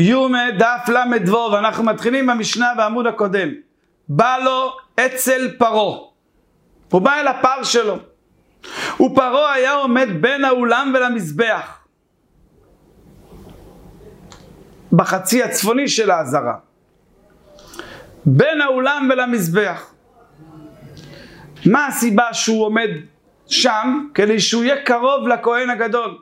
יומה דף למד וו, ואנחנו מתחילים במשנה בעמוד הקודם. בא לו אצל פרו, הוא בא אל הפר שלו, ופרו היה עומד בין האולם ולמזבח בחצי הצפוני של העזרה, בין האולם ולמזבח. מה הסיבה שהוא עומד שם? כדי שהוא יהיה קרוב לכהן הגדול.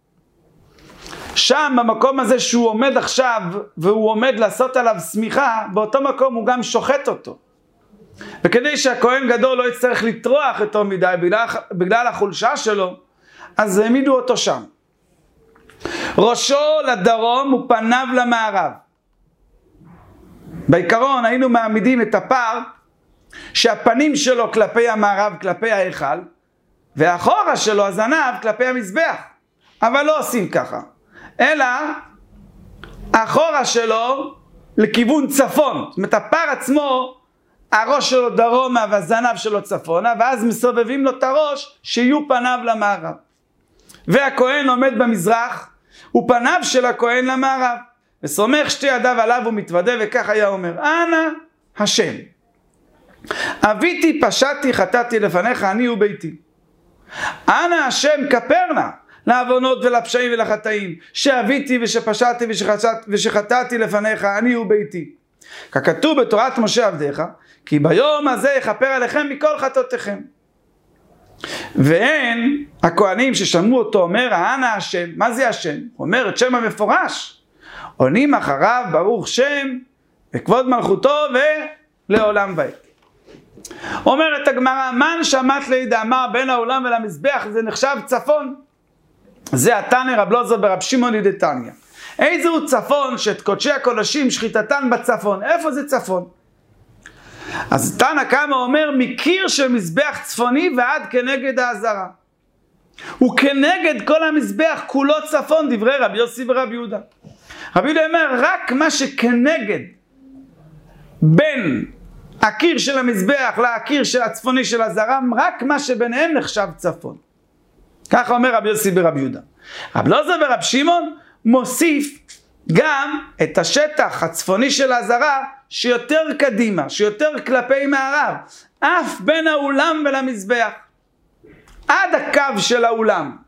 שם במקום הזה שהוא עומד עכשיו והוא עומד לעשות עליו סמיכה, באותו מקום הוא גם שוחט אותו, וכדי שהכהן גדול לא יצטרך לטרוח יותר מדי בגלל החולשה שלו, אז העמידו אותו שם. ראשו לדרום ופניו למערב. בעיקרון היינו מעמידים את הפר שהפנים שלו כלפי המערב, כלפי ההיכל, והאחורה שלו, הזנב, כלפי המזבח. אבל לא עושים ככה, אלא האחורה שלו לכיוון צפון. זאת אומרת, הפר עצמו, הראש שלו דרומה והזנב שלו צפונה, ואז מסובבים לו את הראש שיהיו פניו למערב. והכהן עומד במזרח, ופניו של הכהן למערב, וסומך שתי ידיו עליו ומתוודה, וכך היה אומר: אנא השם, אביתי פשעתי חטאתי לפניך אני וביתי. אנא השם כפר נא לעוונות ולפשעים ולחטאים שאביתי ושפשעתי ושחטאתי לפניך אני וביתי, ככתוב בתורת משה עבדיך, כי ביום הזה יכפר עליכם מכל חטאותיכם. ואין הכהנים ששמעו אותו אומר אנא השם, מה זה השם? הוא אומר את שם המפורש, עונים אחריו ברוך שם וכבוד מלכותו ולעולם ועד. אומרת הגמרא, מן שמעת לידע אמר בין האולם ולמזבח, זה נחשב צפון. זה התנא רב אלעזר ברב שמעון דתניא. איזהו צפון? שאת קודשי הקודשים שחיטתן בצפון. איפה זה צפון? אז תנא קמא אומר מקיר של מזבח צפוני ועד כנגד העזרה, וכנגד כל המזבח כולו צפון, דברי רבי יוסי ורבי יהודה. רבי יהודה אומר רק מה שכנגד בין הקיר של המזבח לקיר של הצפוני של העזרה, רק מה שביניהם נחשב צפון. ככה אומר רבי יוסי ברבי יהודה. רבי אלעזר ורב שמעון מוסיף גם את השטח הצפוני של העזרה שיותר קדימה, שיותר כלפי מערב, אף בין האולם ולמזבח, עד הקו של האולם.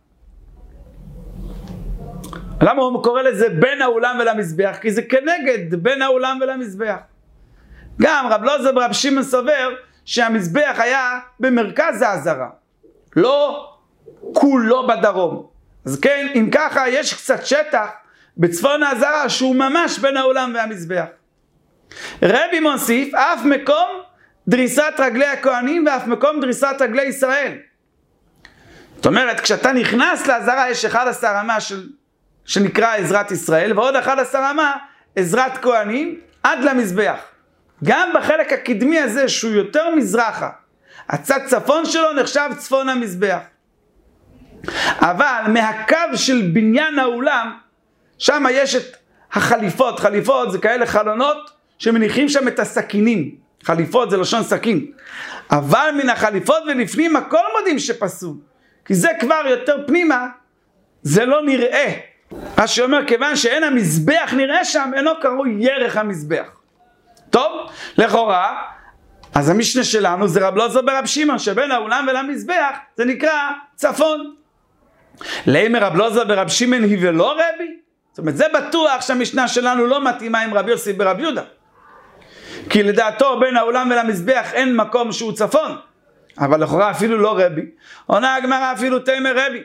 למה הוא קורא לזה בין האולם ולמזבח? כי זה כנגד בין האולם ולמזבח. גם רב אלעזר ורב שמעון סובר שהמזבח היה במרכז העזרה, לא כולו בדרום. אז כן, אם ככה יש קצת שטח בצפון העזרה שהוא ממש בין האולם והמזבח. רבי מוסיף אף מקום דריסת רגלי הכהנים ואף מקום דריסת רגלי ישראל. זאת אומרת, כשאתה נכנס לעזרה יש 11 אמה שנקרא עזרת ישראל, ועוד 11 אמה עזרת כהנים עד למזבח. גם בחלק הקדמי הזה שהוא יותר מזרחה, הצד צפון שלו נחשב צפון המזבח. אבל מהקו של בניין האולם, שם יש את החליפות. חליפות זה כאלה חלונות שמניחים שם את הסכינים. חליפות זה לשון סכין. אבל מן החליפות ולפנים הכל מודים שפסול, כי זה כבר יותר פנימה, זה לא נראה. אז שאומר כיוון שאין המזבח נראה שם, אינו קרוי ירך המזבח. טוב, לכאורה אז המשנה שלנו זה רב אלעזר ברב שמעון שבין האולם ולמזבח זה נקרא צפון. לאמר רב אלעזר ברב שמעון היא ולא רבי? זאת אומרת, זה בטוח שהמשנה שלנו לא מתאימה עם רבי יוסי ברב יהודה, כי לדעתו בין האולם ולמזבח אין מקום שהוא צפון. אבל לכאורה אפילו לא רבי. עונה הגמרא אפילו תימא רבי.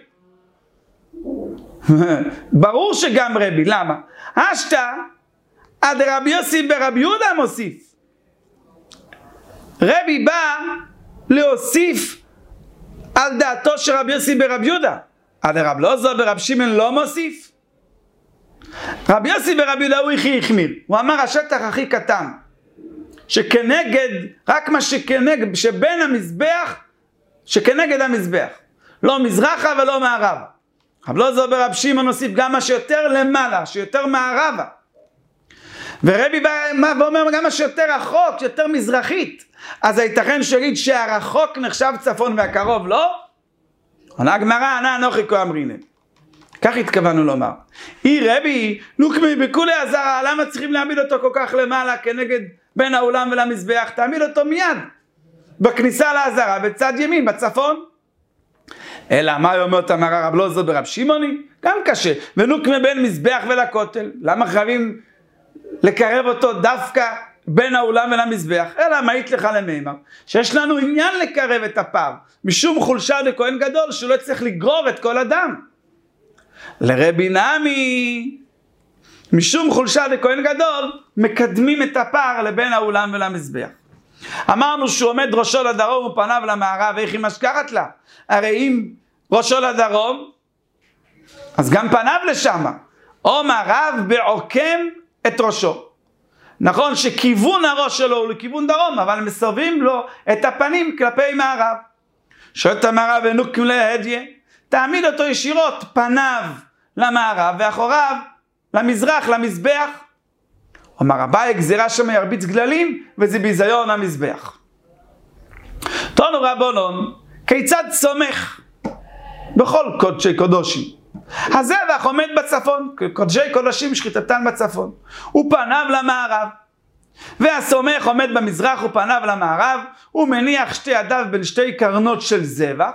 ברור שגם רבי. למה? אשתא עד רבי יוסי ברב יהודה מוסיף. רבי בא להוסיף על דעתו של רבי יוסי ברב יהודה. עד רב אלעזר ברב שמעון לא מוסיף. רבי יוסי ברב יהודה הוא הכי החמיר. הוא אמר השטח הכי קטן, שכנגד, רק מה שכנגד, שבין המזבח, שכנגד המזבח. לא מזרחה ולא מערבה. רב אלעזר ברב שמעון מוסיף גם מה שיותר למעלה, שיותר מערבה. ורבי בא ואומר גם מה שיותר רחוק, שיותר מזרחית. אז הייתכן שיגיד שהרחוק נחשב צפון והקרוב לא? עונה הגמרא, ענה אנוכי כה אמרינן. כך התכוונו לומר. רבי, נוקמי בכולי עזרה, למה צריכים להעמיד אותו כל כך למעלה כנגד בין האולם ולמזבח? תעמיד אותו מיד, בכניסה לעזרה, בצד ימין, בצפון. אלא מה אומר תמר רב לא זו ברב שמעוני? גם קשה. ונוקמי בין מזבח ולכותל. למה חייבים לקרב אותו דווקא בין האולם ולמזבח? אלא מהית לך למימר, שיש לנו עניין לקרב את הפער, משום חולשה לכהן גדול, שהוא לא צריך לגרור את כל אדם. לרבי נמי, משום חולשה לכהן גדול, מקדמים את הפער לבין האולם ולמזבח. אמרנו שהוא עומד ראשו לדרום ופניו למערב, איך היא משכחת לה? הרי אם ראשו לדרום, אז גם פניו לשם, או מערב בעוקם את ראשו. נכון שכיוון הראש שלו הוא לכיוון דרום, אבל מסובבים לו את הפנים כלפי מערב. שואלת המערב ונוקם להדיה, תעמיד אותו ישירות, פניו למערב ואחוריו למזרח, למזבח. אומר אביי, גזירה שם ירביץ גללים, וזה ביזיון המזבח. תנו רבונון, כיצד סומך בכל קודשי קודשים? הזבח עומד בצפון, קודשי קודשים שחיטתן בצפון, ופניו למערב. והסומך עומד במזרח ופניו למערב, הוא מניח שתי ידיו בין שתי קרנות של זבח,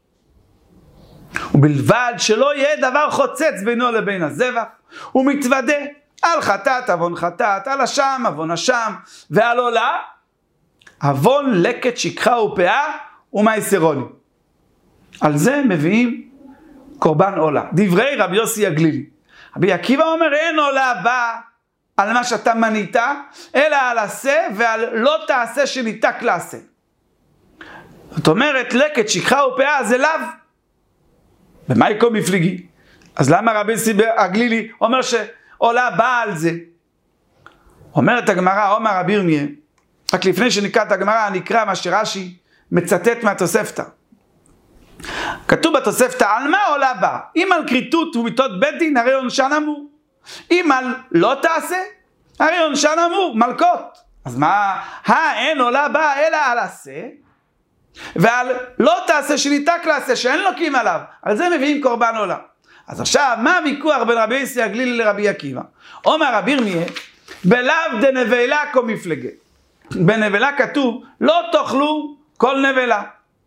ובלבד שלא יהיה דבר חוצץ בינו לבין הזבח, הוא מתוודה על חטאת אבון חטאת, על אשם אבון אשם, ועל עולה אבון לקט שכחה ופאה ומייסרוני. על זה מביאים קורבן עולה. דברי רבי יוסי הגלילי. רבי עקיבא אומר, אין עולה באה על מה שאתה מנית, אלא על עשה ועל לא תעשה שניתק לעשה. זאת אומרת, לקט שכחה ופאה זה לאו. במה יקום מפליגי? אז למה רבי יוסי הגלילי אומר שעולה באה על זה? אומרת הגמרא, אומר רבי ירמיה, רק לפני שנקרא את הגמרא, נקרא מה שרש"י מצטט מהתוספתא. כתוב בתוספתא, על מה עולה בה? אם על כריתות ומיתות בית דין, הרי עונשן אמור. אם על לא תעשה, הרי עונשן אמור, מלכות. אז מה? אין עולה בה אלא על עשה, ועל לא תעשה שניתק לעשה, שאין לוקים עליו. על זה מביאים קורבן עולה. אז עכשיו, מה הוויכוח בין רבי יוסי הגלילי לרבי עקיבא? אומר רבי ירמיה, בלאו דנבלה כה מפלגה. בנבלה כתוב, לא תאכלו כל נבלה.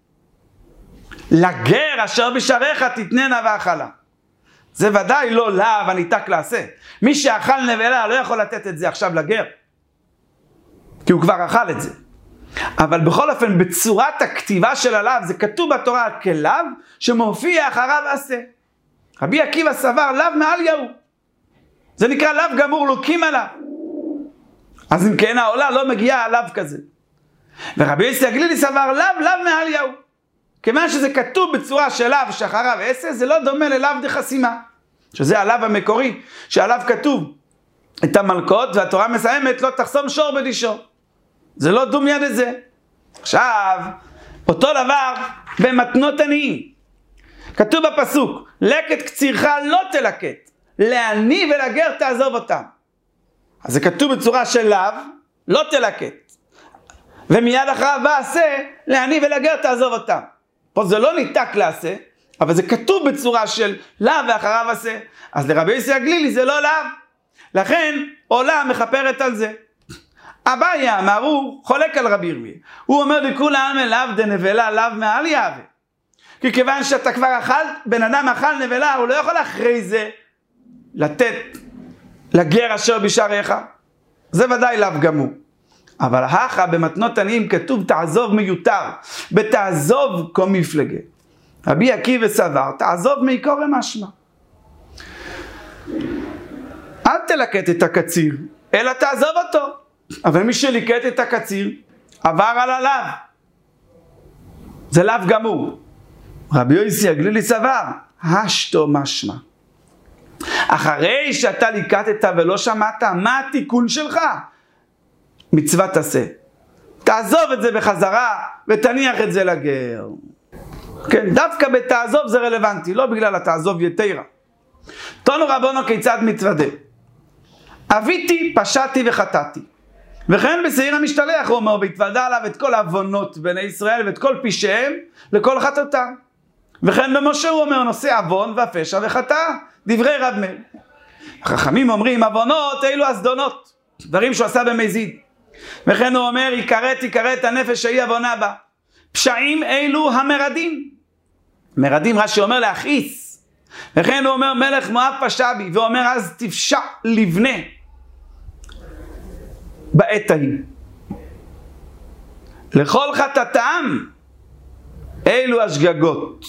לגר אשר בשעריך תתננה ואכלה. זה ודאי לא לאו הניתק לעשה. מי שאכל נבלה לא יכול לתת את זה עכשיו לגר, כי הוא כבר אכל את זה. אבל בכל אופן בצורת הכתיבה של הלאו זה כתוב בתורה כלאו שמופיע אחריו עשה. רבי עקיבא סבר לאו מעל יהו, זה נקרא לאו גמור, לוקים עליו. אז אם כן העולה לא מגיעה עליו כזה. ורבי יוסי הגלילי סבר לאו מעל יהו, כיוון שזה כתוב בצורה של לאו שאחריו עשה, זה לא דומה ללאו דחסימה, שזה הלאו המקורי, שעליו כתוב את המלכות, והתורה מסיימת לא תחסום שור בדישו. זה לא דומיה לזה. עכשיו, אותו דבר במתנות עניים. כתוב בפסוק, לקט קצירך לא תלקט, לעני ולגר תעזוב אותם. אז זה כתוב בצורה של לאו, לא תלקט. ומיד אחריו בא עשה, לעני ולגר תעזוב אותם. פה זה לא ניתק לעשה, אבל זה כתוב בצורה של לאו ואחריו עשה. אז לרבי יוסי הגלילי זה לא לאו. לכן עולה מכפרת על זה. אביי אמר, הוא חולק על רבי ירמיה. הוא אומר לכולם לאו דנבלה לאו מעל יהווה. כי כיוון שאתה כבר אכל, בן אדם אכל נבלה, הוא לא יכול אחרי זה לתת לגר אשר בשעריך. זה ודאי לאו גמור. אבל הכה במתנות עניים כתוב תעזוב מיותר, בתעזוב כה מפלגה. רבי עקיבא סבר, תעזוב מעיקר משמע. אל תלקט את הקציר, אלא תעזוב אותו. אבל מי שליקט את הקציר, עבר על הלאו. זה לאו גמור. רבי יוסי הגלילי סבר, השתו משמע. אחרי שאתה ליקטת ולא שמעת, מה התיקון שלך? מצוות עשה. תעזוב את זה בחזרה ותניח את זה לגר. כן, דווקא בתעזוב זה רלוונטי, לא בגלל התעזוב יתירה. תנו רבונו כיצד מתוודה. אביתי, פשעתי וחטאתי. וכן בשעיר המשתלח הוא אומר, והתוודה עליו את כל העוונות בני ישראל ואת כל פשעיהם לכל חטאתם. וכן במשה הוא אומר נושא עוון והפשע וחטא, דברי רב מאיר. החכמים אומרים עוונות אלו הזדונות, דברים שהוא עשה במזיד. וכן הוא אומר יכרת הנפש שהיא עוונה בה. פשעים אלו המרדים. מרדים רש"י אומר להכעיס. וכן הוא אומר מלך מואב פשע בי, ואומר אז תפשע לבנה בעת ההיא. לכל חטאתם אלו השגגות.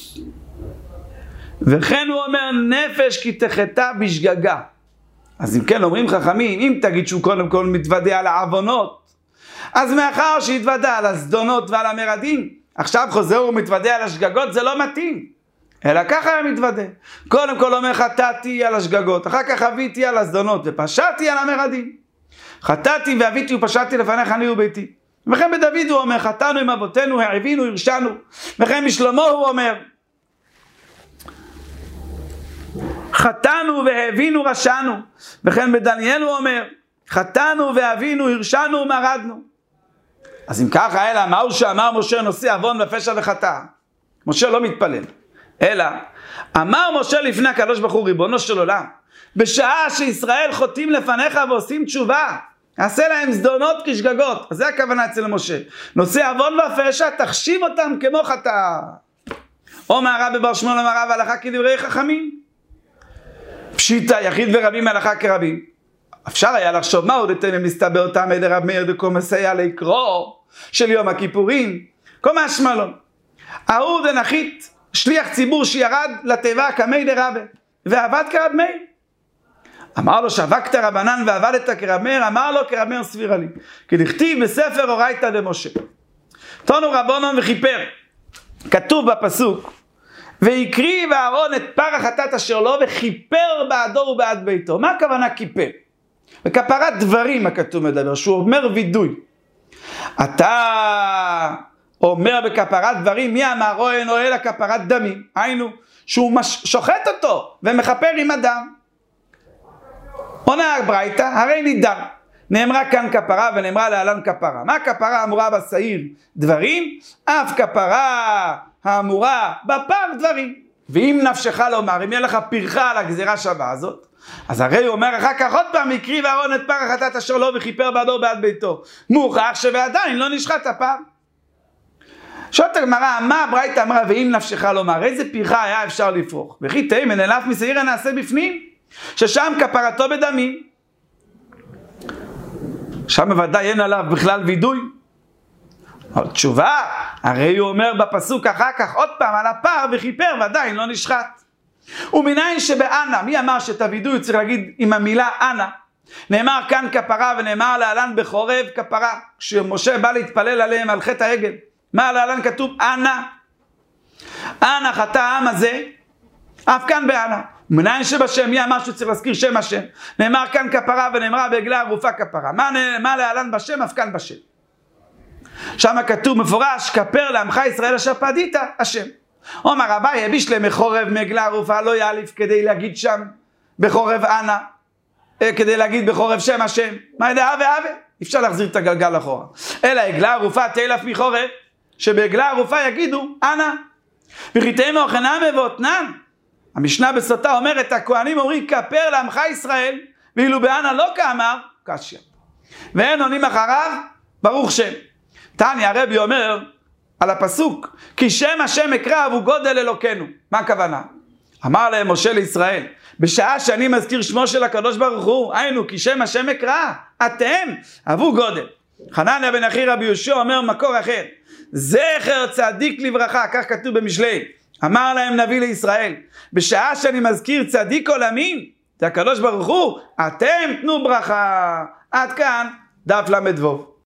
וכן הוא אומר נפש כי תחטא בשגגה. אז אם כן אומרים חכמים, אם תגיד שהוא קודם כל מתוודע על העוונות, אז מאחר שהתוודע על הזדונות ועל המרדים, עכשיו חוזר ומתוודע על השגגות, זה לא מתאים. אלא ככה היה מתוודע. קודם כל אומר חטאתי על השגגות, אחר כך אביתי על הזדונות ופשעתי על המרדים. חטאתי ואביתי ופשעתי לפניך אני וביתי. וכן בדוד הוא אומר חטאנו עם אבותינו, העבינו, הרשענו. וכן בשלמה הוא אומר חטאנו והבינו רשענו. וכן בדניאל הוא אומר חטאנו והבינו, הרשענו ומרדנו. אז אם ככה אלא מהו שאמר משה נושא עוון ופשע וחטא? משה לא מתפלל, אלא אמר משה לפני הקדוש ברוך הוא ריבונו של עולם, בשעה שישראל חוטאים לפניך ועושים תשובה, עשה להם זדונות כשגגות. אז זה הכוונה אצל משה, נושא עוון ופשע תחשיב אותם כמו חטא. אומר רבי בר שמואל אמר רב הלכה כדברי חכמים, פשיטא יחיד ורבים הלכה כרבים. אפשר היה לחשוב מה עוד אתם מסתבר אותם עד רב מאיר דקו מסייע לקרוא של יום הכיפורים, כל משמע לו. ההוא דנחית שליח ציבור שירד לתיבה כמי דרבה ועבד כרב מאיר. אמר לו שבקת רבנן ועבדת כרב מאיר, אמר לו כרב מאיר סבירה לי, כי נכתיב בספר אורייתא דמשה. תונו רבונון וכיפר, כתוב בפסוק ויקריב אהרון את פר החטאת אשר לו וכיפר בעדו ובעד ביתו. מה הכוונה כיפר? בכפרת דברים הכתוב מדבר, שהוא אומר וידוי. אתה אומר בכפרת דברים, מי אמר או אין או אלא כפרת דמים, היינו שהוא שוחט אותו ומכפר עם אדם. עונה הברייתא, הרי נידר, נאמרה כאן כפרה ונאמרה להלן כפרה. מה כפרה אמורה בשעיר? דברים, אף כפרה האמורה בפר דברים. ואם נפשך לומר, אם יהיה לך פרחה על הגזירה שווה הזאת, אז הרי הוא אומר אחר כך עוד פעם, הקריב אהרון את פר החטאת אשר לו וכיפר בעדו ובעד ביתו. מוכח שעדיין לא נשחט הפר. שואלת הגמרא, מה הברייתא אמרה ואם נפשך לומר, איזה פרחה היה אפשר לפרוח? וכי תימן אלף משעיר נעשה בפנים, ששם כפרתו בדמים. שם בוודאי אין עליו בכלל וידוי. תשובה, הרי הוא אומר בפסוק אחר כך עוד פעם על הפר וכיפר ועדיין לא נשחט. ומניין שבאנה, מי אמר שאת הוידוי צריך להגיד עם המילה אנה? נאמר כאן כפרה ונאמר להלן בחורב כפרה, כשמשה בא להתפלל עליהם על חטא העגל. מה להלן כתוב? אנה. אנה חטא העם הזה, אף כאן באנה. ומניין שבשם, מי אמר שצריך להזכיר שם השם? נאמר כאן כפרה ונאמרה בעגלה ערופה כפרה. מה להלן בשם? אף כאן בשם. שם כתוב מפורש, כפר לעמך ישראל אשר פדית השם. אומר אביי, הביש להם מחורב מעגלה ערופה, לא יאליף כדי להגיד שם בחורב אנה, כדי להגיד בחורב שם השם. מה ידע אבה? אפשר להחזיר את הגלגל אחורה. אלא עגלה ערופה תאלף מחורב, שבעגלה ערופה יגידו אנה. וכי תימו חנם ואותנן. המשנה בסוטה אומרת, הכהנים אומרים כפר לעמך ישראל, ואילו באנה לא כאמר, קשיא. ואין עונים אחריו, ברוך שם. תניא הרבי אומר על הפסוק, כי שם השם אקרא הוא גודל אלוקינו. מה הכוונה? אמר להם משה לישראל, בשעה שאני מזכיר שמו של הקדוש ברוך הוא, היינו כי שם השם אקרא, אתם אבו גודל. חנניה בן אחי רבי יהושע אומר מקור אחר, זכר צדיק לברכה, כך כתוב במשלי. אמר להם נביא לישראל, בשעה שאני מזכיר צדיק עולמי, זה הקדוש ברוך הוא, אתם תנו ברכה. עד כאן דף למדבוב.